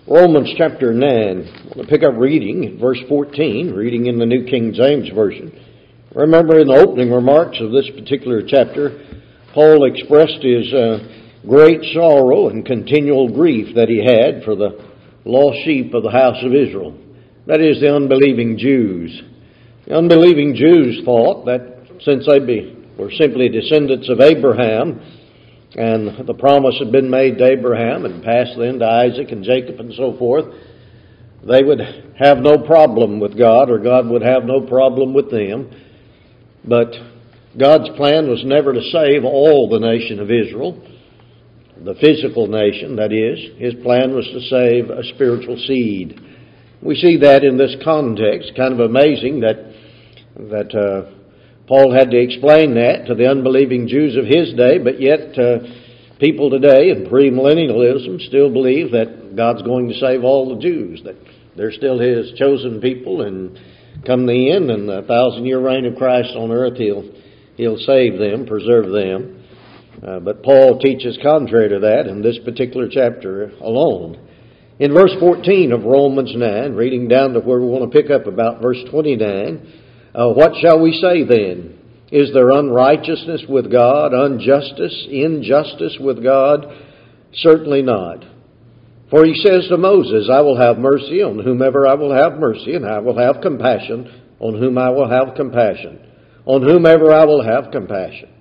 Romans chapter 9. I'm going to pick up reading at verse 14, reading in the New King James Version. Remember, in the opening remarks of this particular chapter, Paul expressed his great sorrow and continual grief that he had for the lost sheep of the house of Israel. That is, the unbelieving Jews. The unbelieving Jews thought that since they were simply descendants of Abraham, and the promise had been made to Abraham and passed then to Isaac and Jacob and so forth, they would have no problem with God, or God would have no problem with them. But God's plan was never to save all the nation of Israel, the physical nation, that is. His plan was to save a spiritual seed. We see that in this context. Kind of amazing that Paul had to explain that to the unbelieving Jews of his day, but yet people today in premillennialism still believe that God's going to save all the Jews, that they're still His chosen people, and come the end and the 1,000-year reign of Christ on earth, He'll save them, preserve them. But Paul teaches contrary to that in this particular chapter alone. In verse 14 of Romans 9, reading down to where we want to pick up about verse 29, what shall we say then? Is there unrighteousness with God, injustice with God? Certainly not. For he says to Moses, I will have mercy on whomever I will have mercy, and I will have compassion on whom I will have compassion. On whomever I will have compassion.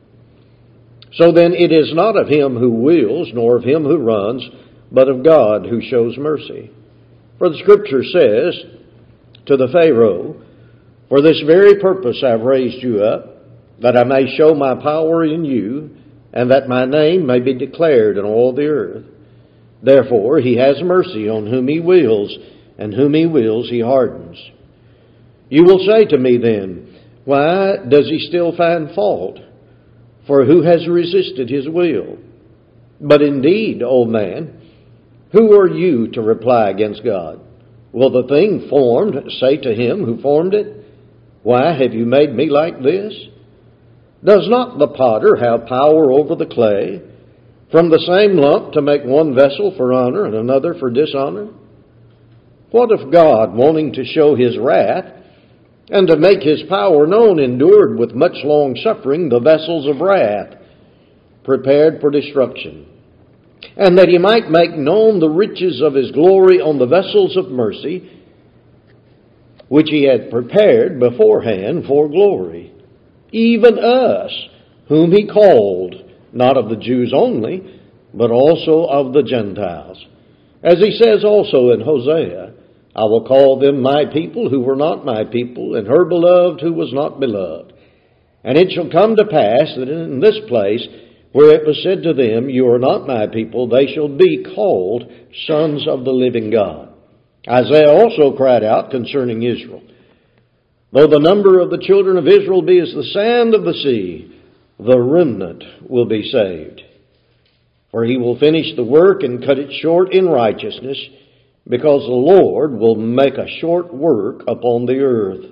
So then it is not of him who wills, nor of him who runs, but of God who shows mercy. For the Scripture says to the Pharaoh, for this very purpose I have raised you up, that I may show my power in you, and that my name may be declared in all the earth. Therefore he has mercy on whom he wills, and whom he wills he hardens. You will say to me then, why does he still find fault? For who has resisted his will? But indeed, O man, who are you to reply against God? Will the thing formed say to him who formed it, why have you made me like this? Does not the potter have power over the clay, from the same lump to make one vessel for honor and another for dishonor? What if God, wanting to show his wrath, and to make his power known, endured with much long suffering the vessels of wrath, prepared for destruction, and that he might make known the riches of his glory on the vessels of mercy, which he had prepared beforehand for glory, even us, whom he called, not of the Jews only, but also of the Gentiles. As he says also in Hosea, I will call them my people who were not my people, and her beloved who was not beloved. And it shall come to pass that in this place, where it was said to them, you are not my people, they shall be called sons of the living God. Isaiah also cried out concerning Israel, though the number of the children of Israel be as the sand of the sea, the remnant will be saved. For he will finish the work and cut it short in righteousness, because the Lord will make a short work upon the earth.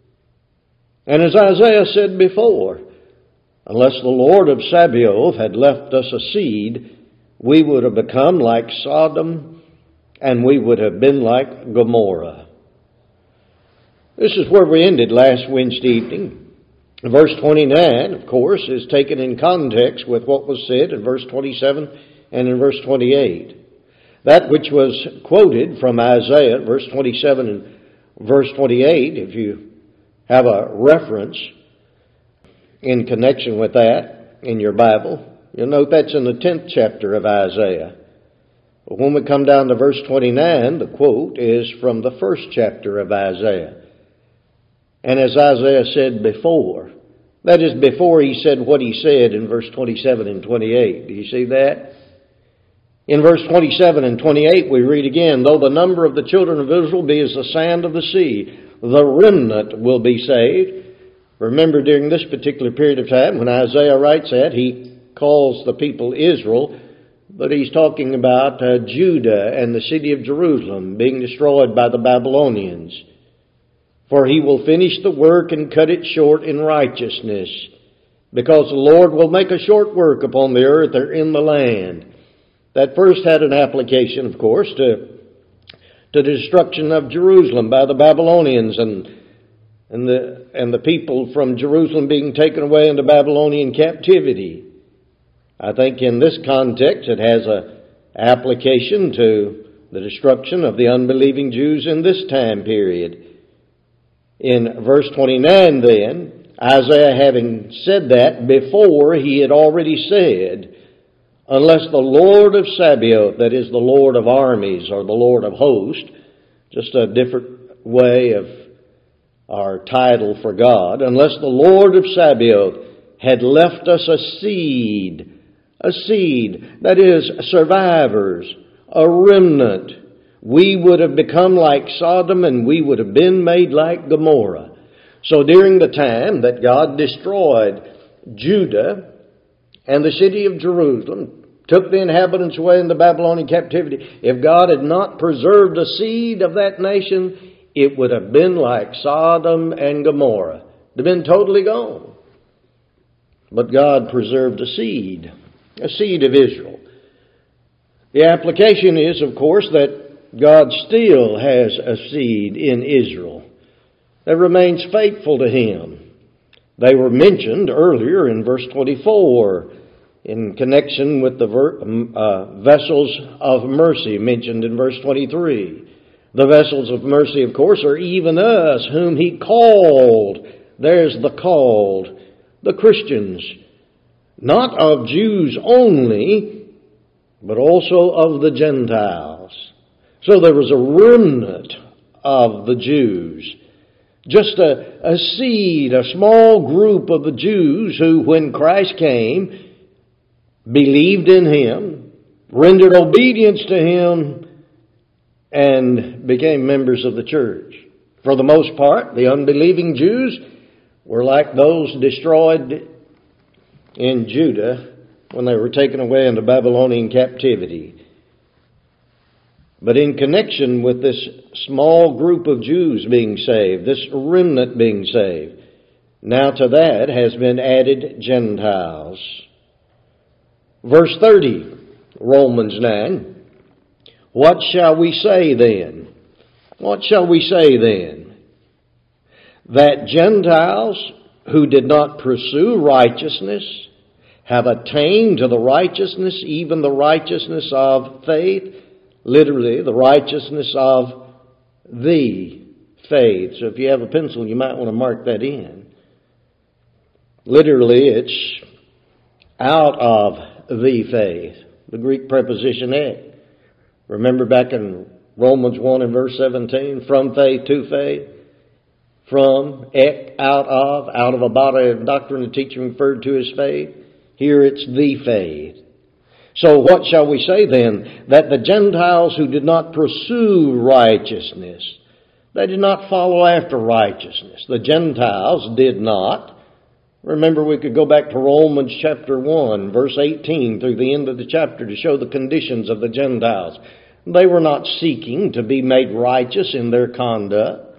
And as Isaiah said before, unless the Lord of Sabaoth had left us a seed, we would have become like Sodom, and we would have been like Gomorrah. This is where we ended last Wednesday evening. Verse 29, of course, is taken in context with what was said in verse 27 and in verse 28. That which was quoted from Isaiah, verse 27 and verse 28, if you have a reference in connection with that in your Bible, you'll note that's in the 10th chapter of Isaiah. But when we come down to verse 29, the quote is from the 1st chapter of Isaiah. And as Isaiah said before, that is before he said what he said in verse 27 and 28. Do you see that? In verse 27 and 28 we read again, though the number of the children of Israel be as the sand of the sea, the remnant will be saved. Remember, during this particular period of time, when Isaiah writes that, he calls the people Israel, but he's talking about Judah and the city of Jerusalem being destroyed by the Babylonians. For he will finish the work and cut it short in righteousness, because the Lord will make a short work upon the earth or in the land. That first had an application, of course, to to the destruction of Jerusalem by the Babylonians and the people from Jerusalem being taken away into Babylonian captivity. I think in this context it has an application to the destruction of the unbelieving Jews in this time period. In verse 29 then, Isaiah having said that before, he had already said, unless the Lord of Sabaoth, that is the Lord of armies or the Lord of hosts, just a different way of our title for God, unless the Lord of Sabaoth had left us a seed, that is, survivors, a remnant, we would have become like Sodom and we would have been made like Gomorrah. So during the time that God destroyed Judah and the city of Jerusalem, took the inhabitants away in the Babylonian captivity, if God had not preserved the seed of that nation, it would have been like Sodom and Gomorrah. It would have been totally gone. But God preserved a seed of Israel. The application is, of course, that God still has a seed in Israel that remains faithful to Him. They were mentioned earlier in verse 24 in connection with the vessels of mercy mentioned in verse 23. The vessels of mercy, of course, are even us, whom He called. There's the called, the Christians, not of Jews only, but also of the Gentiles. So there was a remnant of the Jews. Just a seed, a small group of the Jews who, when Christ came, believed in Him, rendered obedience to Him, and became members of the church. For the most part, the unbelieving Jews were like those destroyed in Judah when they were taken away into Babylonian captivity. But in connection with this small group of Jews being saved, this remnant being saved, now to that has been added Gentiles. Verse 30, Romans 9. What shall we say then? What shall we say then? That Gentiles who did not pursue righteousness have attained to the righteousness, even the righteousness of faith. Literally, the righteousness of the faith. So if you have a pencil, you might want to mark that in. Literally, it's out of the faith. The Greek preposition ek. Remember back in Romans 1 and verse 17, from faith to faith. From, ek, out of a body of doctrine and teaching referred to as faith. Here it's the faith. So what shall we say then? That the Gentiles who did not pursue righteousness, they did not follow after righteousness. The Gentiles did not. Remember, we could go back to Romans chapter 1, verse 18 through the end of the chapter to show the conditions of the Gentiles. They were not seeking to be made righteous in their conduct.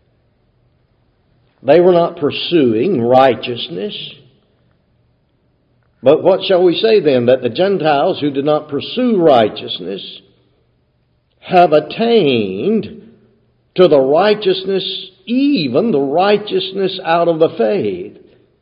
They were not pursuing righteousness. But what shall we say then? That the Gentiles who did not pursue righteousness have attained to the righteousness, even the righteousness out of the faith.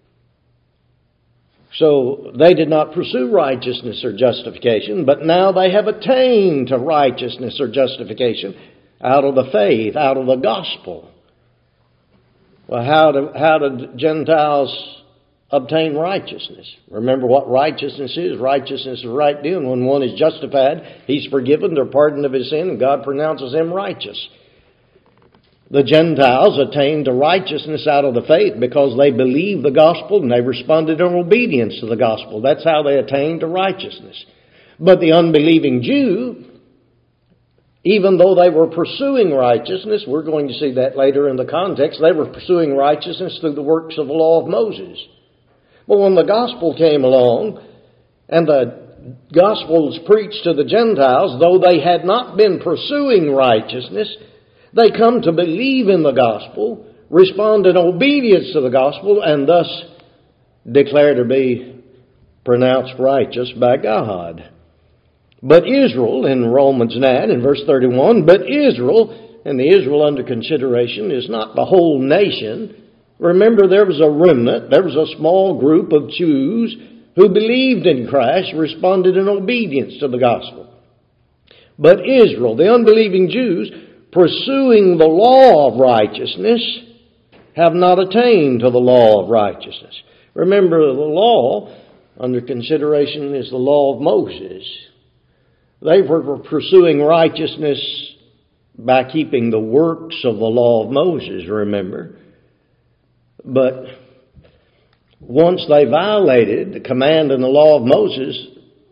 So they did not pursue righteousness or justification, but now they have attained to righteousness or justification out of the faith, out of the gospel. Well, how did Gentiles obtain righteousness? Remember what righteousness is. Righteousness is right doing. When one is justified, he's forgiven, they're pardoned of his sin, and God pronounces him righteous. The Gentiles attained to righteousness out of the faith because they believed the gospel and they responded in obedience to the gospel. That's how they attained to righteousness. But the unbelieving Jew, even though they were pursuing righteousness, we're going to see that later in the context, they were pursuing righteousness through the works of the law of Moses. But when the gospel came along, and the gospel was preached to the Gentiles, though they had not been pursuing righteousness, they come to believe in the gospel, respond in obedience to the gospel, and thus declare to be pronounced righteous by God. But Israel, in Romans 9, in verse 31, but Israel, and the Israel under consideration is not the whole nation. Remember, there was a remnant, there was a small group of Jews who believed in Christ, responded in obedience to the gospel. But Israel, the unbelieving Jews, pursuing the law of righteousness, have not attained to the law of righteousness. Remember, the law under consideration is the law of Moses. They were pursuing righteousness by keeping the works of the law of Moses, remember. But once they violated the command and the law of Moses,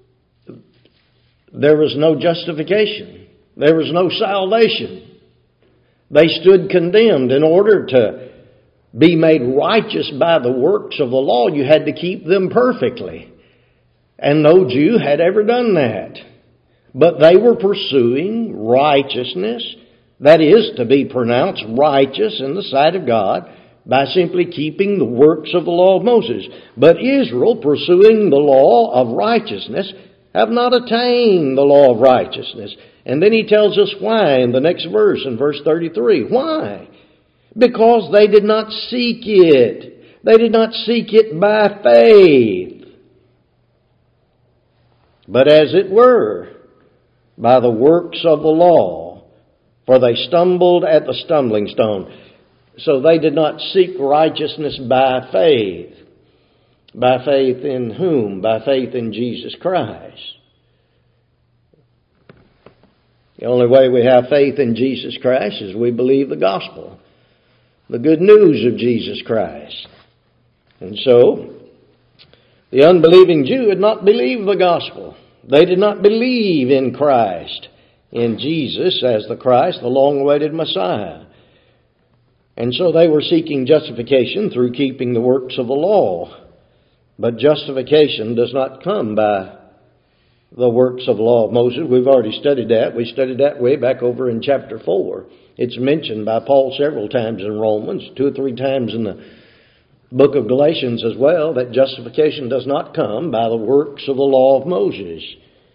there was no justification. There was no salvation. They stood condemned. In order to be made righteous by the works of the law, you had to keep them perfectly. And no Jew had ever done that. But they were pursuing righteousness, that is, to be pronounced righteous in the sight of God, by simply keeping the works of the law of Moses. But Israel, pursuing the law of righteousness, have not attained the law of righteousness. And then he tells us why in the next verse, in verse 33. Why? Because they did not seek it. They did not seek it by faith, but as it were, by the works of the law, for they stumbled at the stumbling stone. So they did not seek righteousness by faith. By faith in whom? By faith in Jesus Christ. The only way we have faith in Jesus Christ is we believe the gospel, the good news of Jesus Christ. And so, the unbelieving Jew had not believed the gospel. They did not believe in Christ, in Jesus as the Christ, the long-awaited Messiah. And so they were seeking justification through keeping the works of the law. But justification does not come by the works of the law of Moses. We've already studied that. We studied that way back over in chapter 4. It's mentioned by Paul several times in Romans, 2 or 3 times in the book of Galatians as well, that justification does not come by the works of the law of Moses.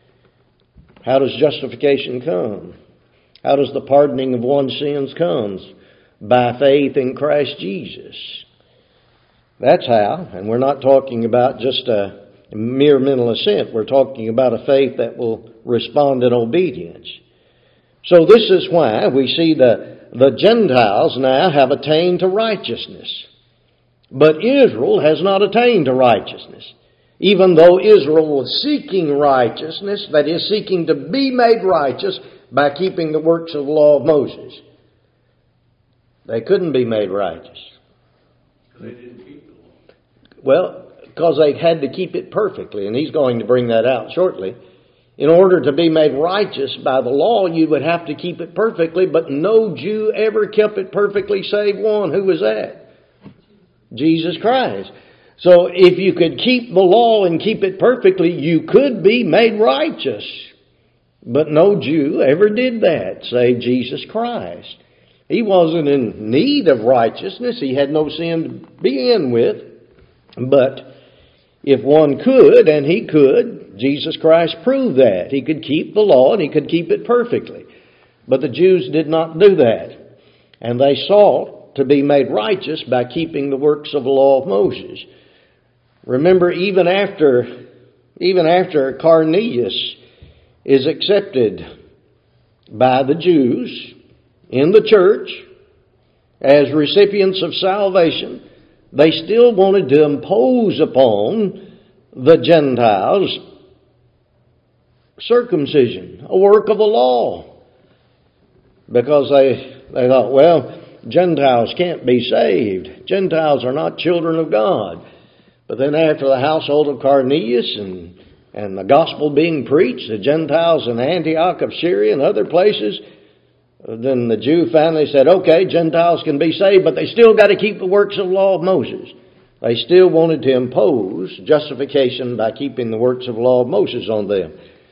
How does justification come? How does the pardoning of one's sins come? By faith in Christ Jesus. That's how. And we're not talking about just a mere mental assent. We're talking about a faith that will respond in obedience. So this is why we see the Gentiles now have attained to righteousness. But Israel has not attained to righteousness. Even though Israel was seeking righteousness, that is, seeking to be made righteous by keeping the works of the law of Moses. They couldn't be made righteous. They didn't keep the law. Well, because they had to keep it perfectly, and he's going to bring that out shortly. In order to be made righteous by the law, you would have to keep it perfectly, but no Jew ever kept it perfectly save one. Who was that? Jesus Christ. So if you could keep the law and keep it perfectly, you could be made righteous. But no Jew ever did that, save Jesus Christ. He wasn't in need of righteousness. He had no sin to begin with. But if one could, and he could, Jesus Christ proved that. He could keep the law and he could keep it perfectly. But the Jews did not do that. And they sought to be made righteous by keeping the works of the law of Moses. Remember, even after Cornelius is accepted by the Jews in the church as recipients of salvation, they still wanted to impose upon the Gentiles circumcision, a work of the law. Because they thought, well, Gentiles can't be saved. Gentiles are not children of God. But then after the household of Cornelius and the gospel being preached, the Gentiles in Antioch of Syria and other places, then the Jew finally said, okay, Gentiles can be saved, but they still got to keep the works of the law of Moses. They still wanted to impose justification by keeping the works of the law of Moses on them.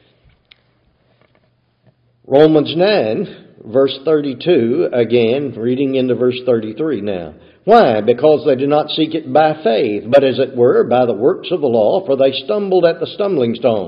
Romans 9, verse 32, again, reading into verse 33 now. Why? Because they did not seek it by faith, but as it were, by the works of the law, for they stumbled at the stumbling stone.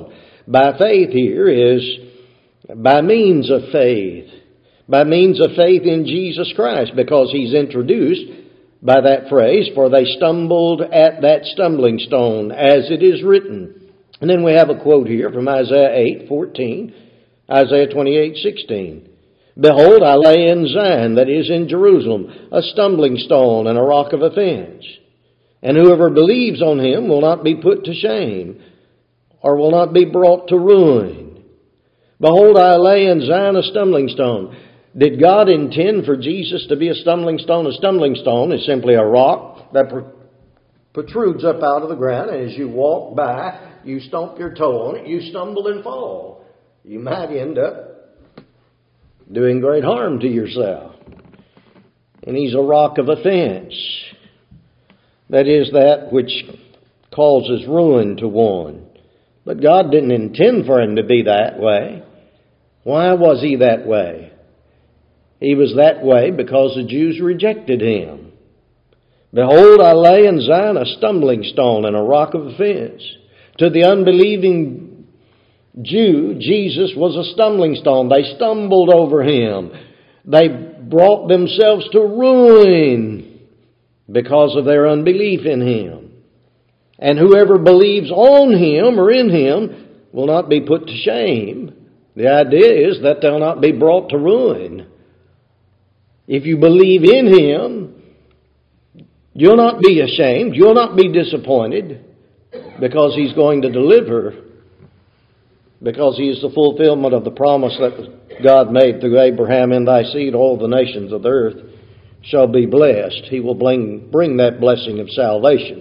By faith here is by means of faith. By means of faith in Jesus Christ, because He's introduced by that phrase, for they stumbled at that stumbling stone, as it is written. And then we have a quote here from Isaiah 8:14, Isaiah 28:16. Behold, I lay in Zion, that is in Jerusalem, a stumbling stone and a rock of offense. And whoever believes on Him will not be put to shame, or will not be brought to ruin. Behold, I lay in Zion a stumbling stone. Did God intend for Jesus to be a stumbling stone? A stumbling stone is simply a rock that protrudes up out of the ground, and as you walk by, you stomp your toe on it, you stumble and fall. You might end up doing great harm to yourself. And He's a rock of offense. That is that which causes ruin to one. But God didn't intend for Him to be that way. Why was He that way? He was that way because the Jews rejected Him. Behold, I lay in Zion a stumbling stone and a rock of offense. To the unbelieving Jew, Jesus was a stumbling stone. They stumbled over Him. They brought themselves to ruin because of their unbelief in Him. And whoever believes on Him or in Him will not be put to shame. The idea is that they'll not be brought to ruin. If you believe in Him, you'll not be ashamed, you'll not be disappointed, because He's going to deliver, because He is the fulfillment of the promise that God made through Abraham, in thy seed all the nations of the earth shall be blessed. He will bring that blessing of salvation.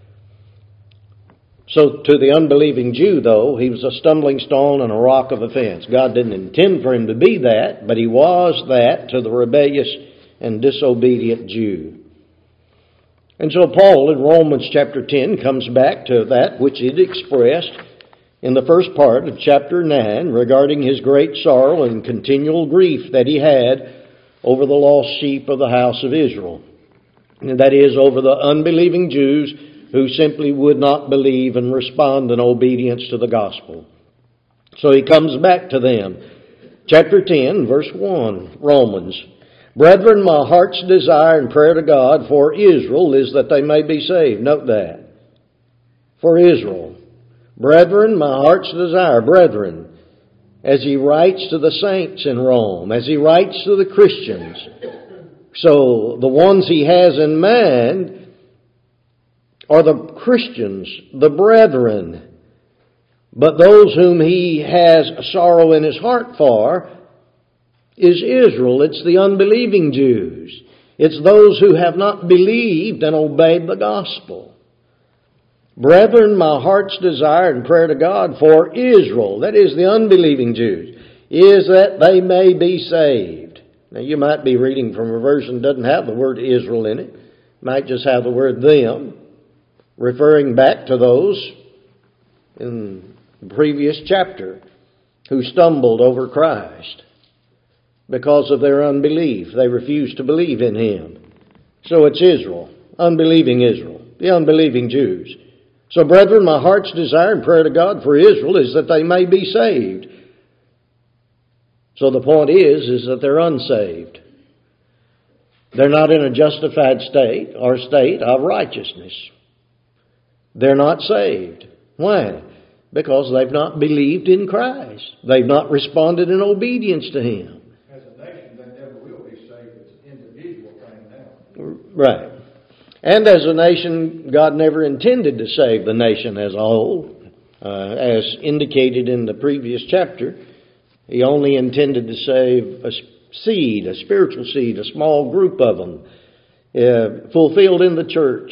So to the unbelieving Jew, though, he was a stumbling stone and a rock of offense. God didn't intend for him to be that, but he was that to the rebellious and disobedient Jew. And so Paul in Romans chapter 10 comes back to that which it expressed in the first part of chapter 9 regarding his great sorrow and continual grief that he had over the lost sheep of the house of Israel. And that is, over the unbelieving Jews who simply would not believe and respond in obedience to the gospel. So he comes back to them. Chapter 10, verse 1, Romans. Brethren, my heart's desire and prayer to God for Israel is that they may be saved. Note that. For Israel. Brethren, my heart's desire. Brethren, as he writes to the saints in Rome, as he writes to the Christians. So the ones he has in mind are the Christians, the brethren. But those whom he has sorrow in his heart for is Israel. It's the unbelieving Jews. It's those who have not believed and obeyed the gospel. Brethren, my heart's desire and prayer to God for Israel, that is the unbelieving Jews, is that they may be saved. Now you might be reading from a version that doesn't have the word Israel in it. Might just have the word them, referring back to those in the previous chapter who stumbled over Christ because of their unbelief. They refused to believe in Him. So it's Israel, unbelieving Israel, the unbelieving Jews. So brethren, my heart's desire and prayer to God for Israel is that they may be saved. So the point is that they're unsaved. They're not in a justified state or state of righteousness. They're not saved. Why? Because they've not believed in Christ. They've not responded in obedience to Him. As a nation, they never will be saved. It's an individual thing now. Right. And as a nation, God never intended to save the nation as a whole. As indicated in the previous chapter, He only intended to save a seed, a spiritual seed, a small group of them, fulfilled in the church.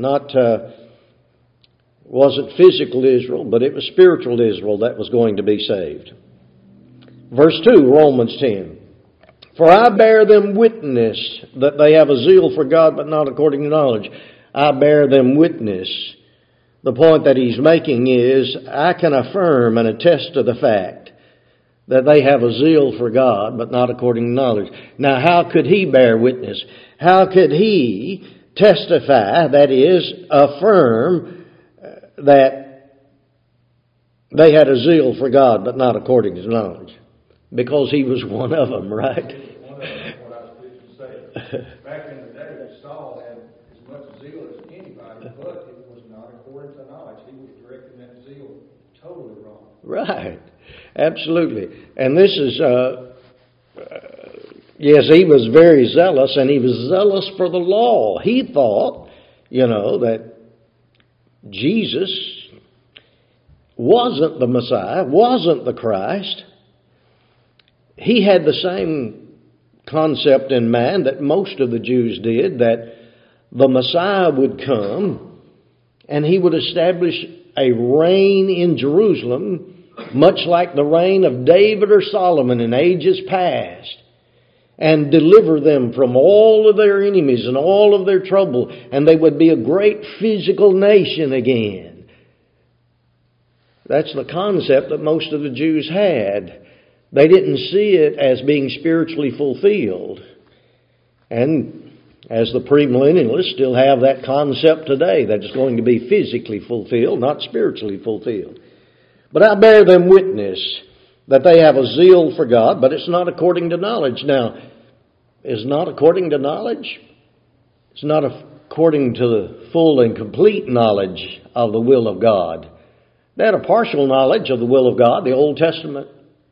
Wasn't physical Israel, but it was spiritual Israel that was going to be saved. Verse 2, Romans 10. For I bear them witness that they have a zeal for God, but not according to knowledge. I bear them witness. The point that he's making is, I can affirm and attest to the fact that they have a zeal for God, but not according to knowledge. Now, how could he bear witness? How could he testify, that is, affirm that They had a zeal for God, but not according to knowledge. Because he was one of them, right? One of them, what I was fixing to say. Back in the day, Saul had as much zeal as anybody, but it was not according to knowledge. He was directing that zeal totally wrong. Right. Absolutely. And this is, yes, he was very zealous, and he was zealous for the law. He thought, that Jesus wasn't the Messiah, wasn't the Christ. He had the same concept in mind that most of the Jews did, that the Messiah would come and he would establish a reign in Jerusalem, much like the reign of David or Solomon in ages past, and deliver them from all of their enemies and all of their trouble, and they would be a great physical nation again. That's the concept that most of the Jews had. They didn't see it as being spiritually fulfilled. And as the premillennialists still have that concept today, that it's going to be physically fulfilled, not spiritually fulfilled. But I bear them witness that they have a zeal for God, but it's not according to knowledge. Now, is not according to knowledge? It's not according to the full and complete knowledge of the will of God. They had a partial knowledge of the will of God. The Old Testament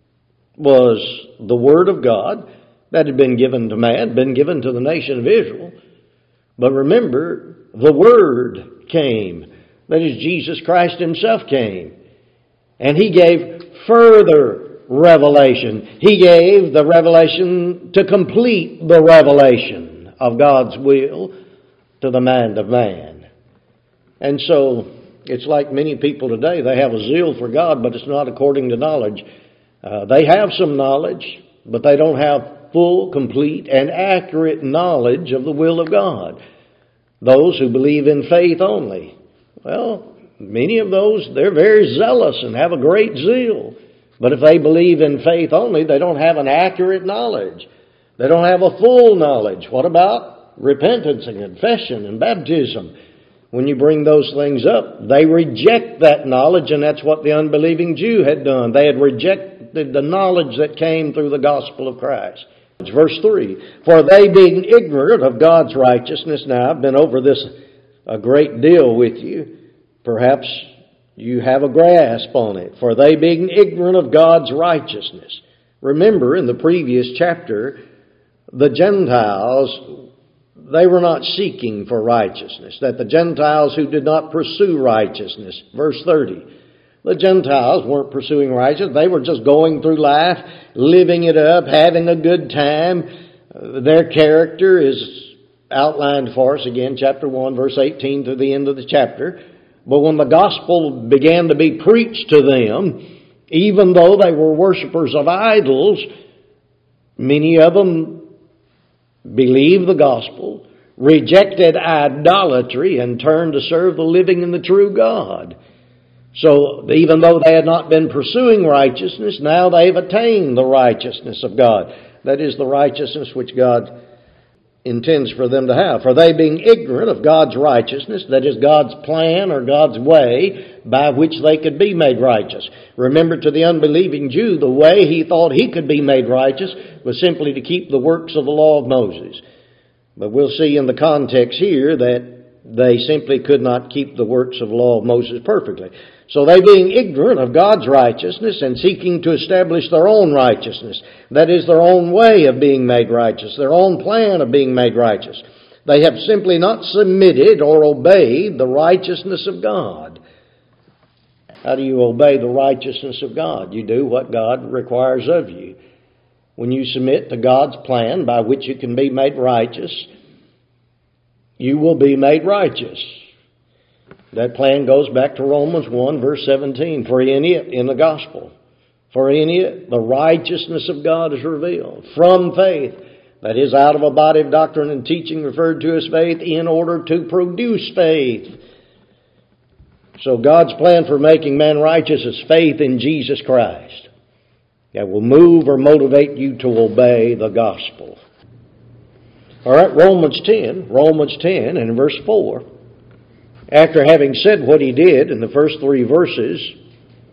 was the Word of God that had been given to man, been given to the nation of Israel. But remember, the Word came. That is, Jesus Christ Himself came. And He gave further revelation. He gave the revelation to complete the revelation of God's will to the mind of man. And so, it's like many people today. They have a zeal for God, but it's not according to knowledge. They have some knowledge, but they don't have full, complete, and accurate knowledge of the will of God. Those who believe in faith only. Well, many of those, they're very zealous and have a great zeal. But if they believe in faith only, they don't have an accurate knowledge. They don't have a full knowledge. What about repentance and confession and baptism? When you bring those things up, they reject that knowledge, and that's what the unbelieving Jew had done. They had rejected the knowledge that came through the gospel of Christ. Verse 3, for they being ignorant of God's righteousness. Now, I've been over this a great deal with you. Perhaps you have a grasp on it. For they being ignorant of God's righteousness. Remember, in the previous chapter, the Gentiles, they were not seeking for righteousness. That the Gentiles who did not pursue righteousness. Verse 30. The Gentiles weren't pursuing righteousness. They were just going through life, living it up, having a good time. Their character is outlined for us again, chapter 1, verse 18 to the end of the chapter. But when the gospel began to be preached to them, even though they were worshipers of idols, many of them believed the gospel, rejected idolatry, and turned to serve the living and the true God. So even though they had not been pursuing righteousness, now they've attained the righteousness of God. That is the righteousness which God intends for them to have. For they being ignorant of God's righteousness, that is God's plan or God's way by which they could be made righteous. Remember, to the unbelieving Jew, the way he thought he could be made righteous was simply to keep the works of the law of Moses. But we'll see in the context here that they simply could not keep the works of the law of Moses perfectly. So they being ignorant of God's righteousness and seeking to establish their own righteousness, that is their own way of being made righteous, their own plan of being made righteous, they have simply not submitted or obeyed the righteousness of God. How do you obey the righteousness of God? You do what God requires of you. When you submit to God's plan by which you can be made righteous, you will be made righteous. That plan goes back to Romans 1, verse 17. For in it, in the gospel, for in it the righteousness of God is revealed from faith. That is, out of a body of doctrine and teaching referred to as faith, in order to produce faith. So God's plan for making man righteous is faith in Jesus Christ. That will move or motivate you to obey the gospel. All right, Romans 10 and verse 4. After having said what he did in the first three verses,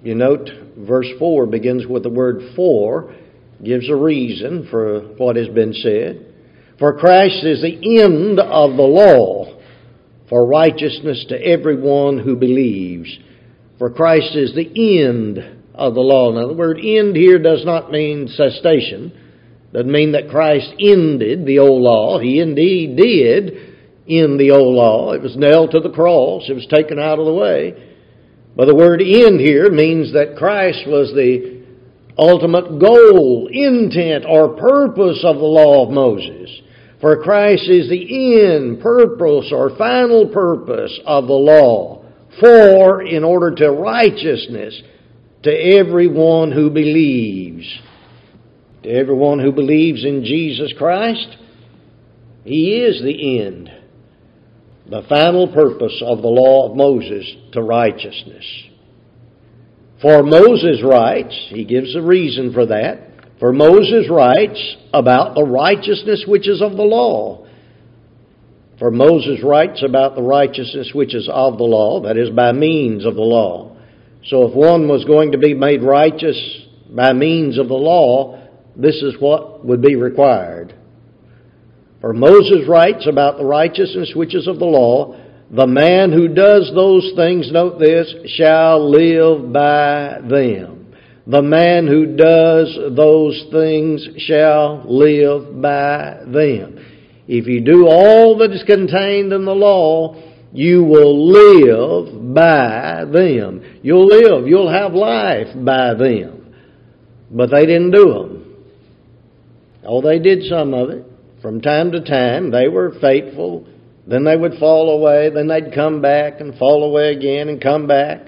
You note verse 4 begins with the word for, gives a reason for what has been said. For Christ is the end of the law for righteousness to everyone who believes. For Christ is the end of the law. Now the word end here does not mean cessation. Doesn't mean that Christ ended the old law. He indeed did end the old law. It was nailed to the cross. It was taken out of the way. But the word end here means that Christ was the ultimate goal, intent, or purpose of the law of Moses. For Christ is the end, purpose, or final purpose of the law, in order to righteousness to everyone who believes. To everyone who believes in Jesus Christ, He is the end, the final purpose of the law of Moses to righteousness. For Moses writes, he gives a reason for that, for Moses writes about the righteousness which is of the law. For Moses writes about the righteousness which is of the law, that is, by means of the law. So if one was going to be made righteous by means of the law, this is what would be required. For Moses writes about the righteousness which is of the law, the man who does those things, note this, shall live by them. The man who does those things shall live by them. If you do all that is contained in the law, you will live by them. You'll live, you'll have life by them. But they didn't do them. Oh, they did some of it. From time to time, they were faithful. Then they would fall away. Then they'd come back and fall away again and come back.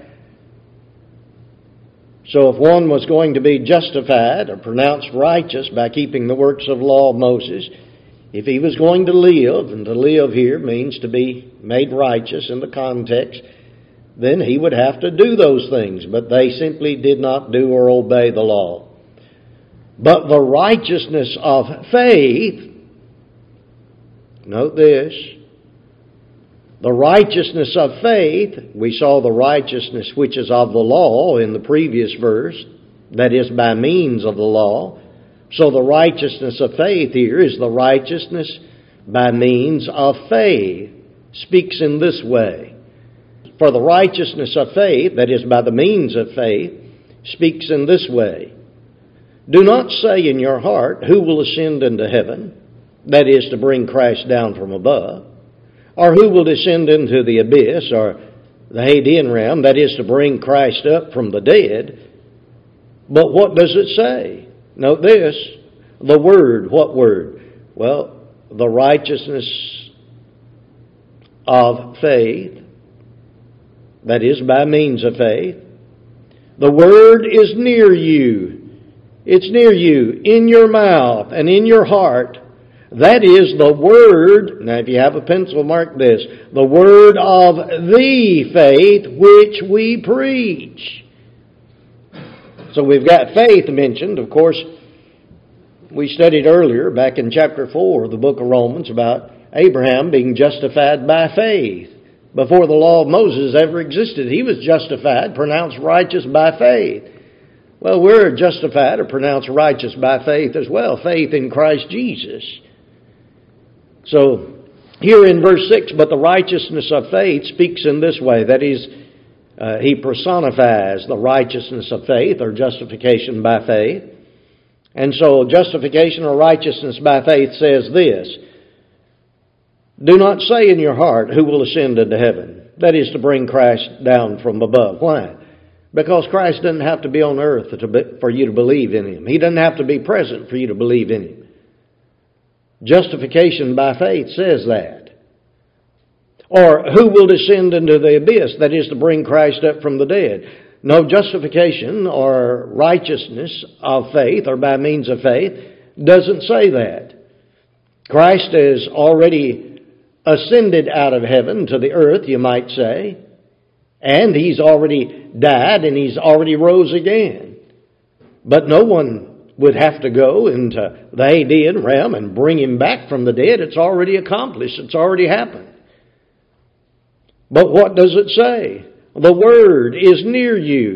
So if one was going to be justified or pronounced righteous by keeping the works of the law of Moses, if he was going to live, and to live here means to be made righteous in the context, then he would have to do those things. But they simply did not do or obey the law. But the righteousness of faith, note this, the righteousness of faith, we saw the righteousness which is of the law in the previous verse, that is by means of the law. So the righteousness of faith here is the righteousness by means of faith. Speaks in this way. For the righteousness of faith, that is by the means of faith, speaks in this way. Do not say in your heart, who will ascend into heaven? That is to bring Christ down from above. Or who will descend into the abyss, or the Hadean realm, that is to bring Christ up from the dead. But what does it say? Note this, the word. What word? Well, the righteousness of faith, that is by means of faith. The word is near you. It's near you, in your mouth and in your heart. That is the word, now if you have a pencil, mark this, the word of the faith which we preach. So we've got faith mentioned. Of course, we studied earlier, back in chapter 4 of the book of Romans, about Abraham being justified by faith. Before the law of Moses ever existed, he was justified, pronounced righteous by faith. Well, we're justified or pronounced righteous by faith as well, faith in Christ Jesus. So, here in verse 6, but the righteousness of faith speaks in this way. That is, he personifies the righteousness of faith or justification by faith. And so, justification or righteousness by faith says this. Do not say in your heart, who will ascend into heaven? That is to bring Christ down from above. Why? Because Christ doesn't have to be on earth for you to believe in Him. He doesn't have to be present for you to believe in Him. Justification by faith says that. Or who will descend into the abyss? That is to bring Christ up from the dead. No, justification or righteousness of faith or by means of faith doesn't say that. Christ has already ascended out of heaven to the earth, you might say. And He's already died and He's already rose again. But no one would have to go into the Hadean realm and bring Him back from the dead. It's already accomplished. It's already happened. But what does it say? The word is near you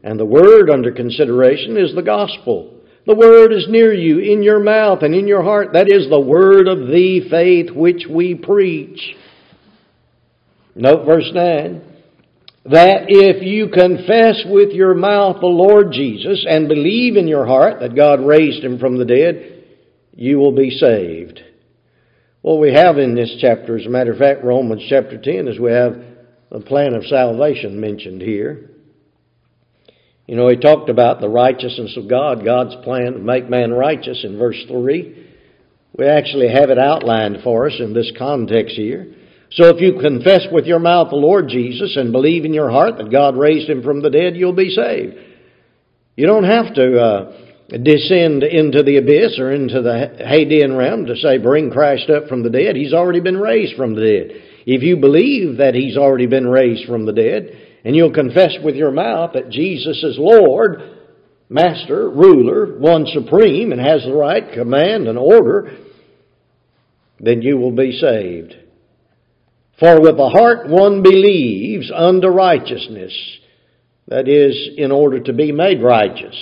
And the word under consideration is the gospel. The word is near you, in your mouth and in your heart. That is the word of the faith which we preach. Note verse 9. That if you confess with your mouth the Lord Jesus and believe in your heart that God raised Him from the dead, you will be saved. What we have in this chapter, as a matter of fact, Romans chapter 10, is we have the plan of salvation mentioned here. You know, he talked about the righteousness of God, God's plan to make man righteous in verse 3. We actually have it outlined for us in this context here. So if you confess with your mouth the Lord Jesus and believe in your heart that God raised Him from the dead, you'll be saved. You don't have to descend into the abyss or into the Hadean realm to say, bring Christ up from the dead. He's already been raised from the dead. If you believe that He's already been raised from the dead, and you'll confess with your mouth that Jesus is Lord, Master, Ruler, One Supreme, and has the right command and order, then you will be saved. For with the heart one believes unto righteousness, that is, in order to be made righteous.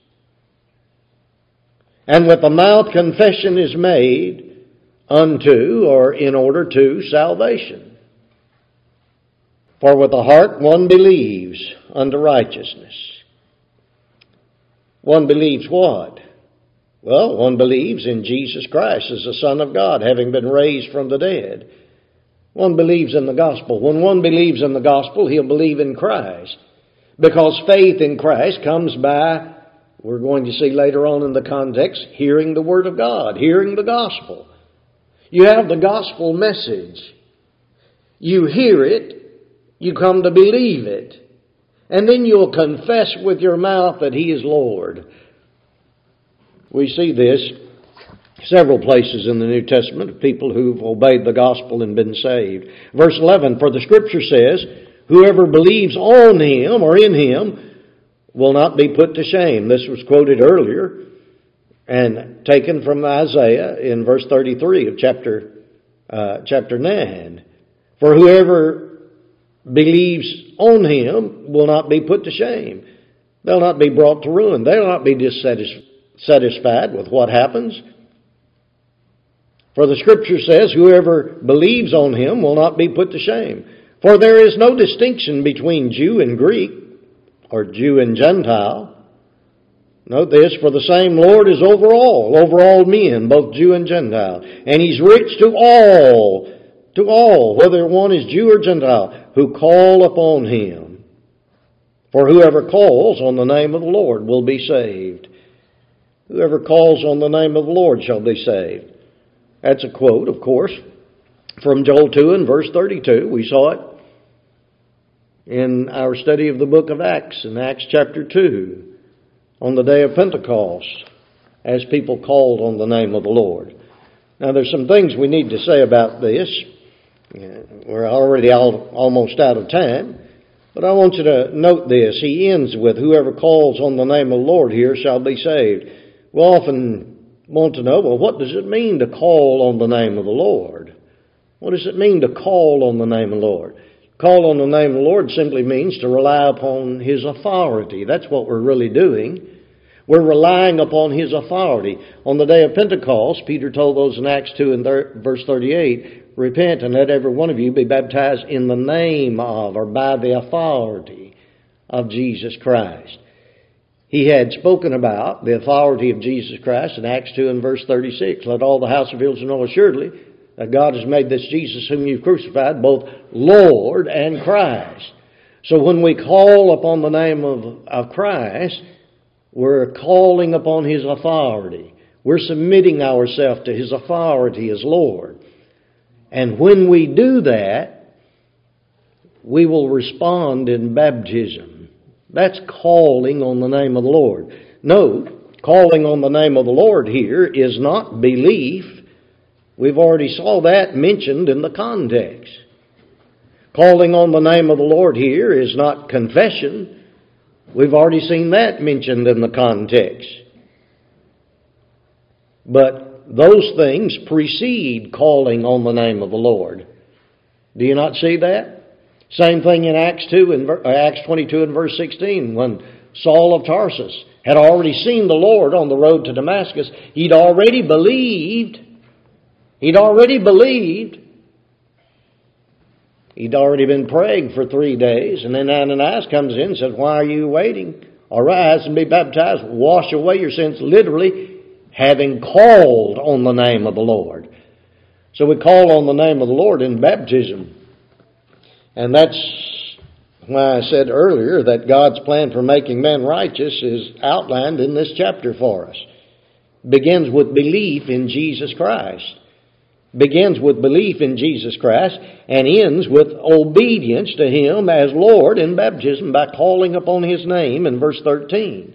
And with the mouth confession is made unto, or in order to, salvation. For with the heart one believes unto righteousness. One believes what? Well, one believes in Jesus Christ as the Son of God, having been raised from the dead. One believes in the gospel. When one believes in the gospel, he'll believe in Christ. Because faith in Christ comes by, we're going to see later on in the context, hearing the Word of God, hearing the gospel. You have the gospel message. You hear it. You come to believe it. And then you'll confess with your mouth that He is Lord. We see this several places in the New Testament of people who've obeyed the gospel and been saved. Verse 11, for the Scripture says, whoever believes on Him or in Him will not be put to shame. This was quoted earlier and taken from Isaiah in verse 33 of chapter 9. For whoever believes on Him will not be put to shame. They'll not be brought to ruin. They'll not be dissatisfied with what happens. For the Scripture says, whoever believes on Him will not be put to shame. For there is no distinction between Jew and Greek, or Jew and Gentile. Note this, for the same Lord is over all men, both Jew and Gentile. And He's rich to all, whether one is Jew or Gentile, who call upon Him. For whoever calls on the name of the Lord will be saved. Whoever calls on the name of the Lord shall be saved. That's a quote, of course, from Joel 2 and verse 32. We saw it in our study of the book of Acts, in Acts chapter 2, on the day of Pentecost, as people called on the name of the Lord. Now, there's some things we need to say about this. We're already almost out of time, but I want you to note this. He ends with, whoever calls on the name of the Lord here shall be saved. We often want to know, well, what does it mean to call on the name of the Lord? What does it mean to call on the name of the Lord? Call on the name of the Lord simply means to rely upon His authority. That's what we're really doing. We're relying upon His authority. On the day of Pentecost, Peter told those in Acts 2 and verse 38, repent and let every one of you be baptized in the name of, or by the authority of Jesus Christ. He had spoken about the authority of Jesus Christ in Acts 2 and verse 36. Let all the house of Israel know assuredly that God has made this Jesus whom you've crucified both Lord and Christ. So when we call upon the name of Christ, we're calling upon His authority. We're submitting ourselves to His authority as Lord. And when we do that, we will respond in baptism. That's calling on the name of the Lord. Note, calling on the name of the Lord here is not belief. We've already saw that mentioned in the context. Calling on the name of the Lord here is not confession. We've already seen that mentioned in the context. But those things precede calling on the name of the Lord. Do you not see that? Same thing in Acts 22 and verse 16, when Saul of Tarsus, had already seen the Lord on the road to Damascus. He'd already believed. He'd already been praying for 3 days. And then Ananias comes in and says, why are you waiting? Arise and be baptized. Wash away your sins. Literally, having called on the name of the Lord. So we call on the name of the Lord in baptism. And that's why I said earlier that God's plan for making men righteous is outlined in this chapter for us. Begins with belief in Jesus Christ. Begins with belief in Jesus Christ and ends with obedience to Him as Lord in baptism by calling upon His name in verse 13.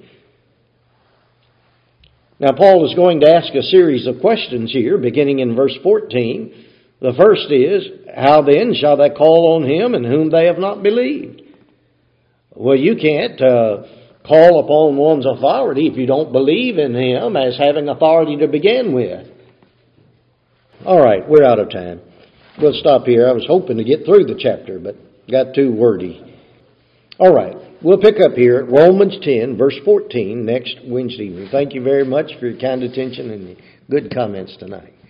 Now Paul is going to ask a series of questions here beginning in verse 14. The first is, how then shall they call on Him in whom they have not believed? Well, you can't call upon one's authority if you don't believe in Him as having authority to begin with. All right, we're out of time. We'll stop here. I was hoping to get through the chapter, but got too wordy. All right, we'll pick up here at Romans 10, verse 14, next Wednesday evening. Thank you very much for your kind attention and good comments tonight.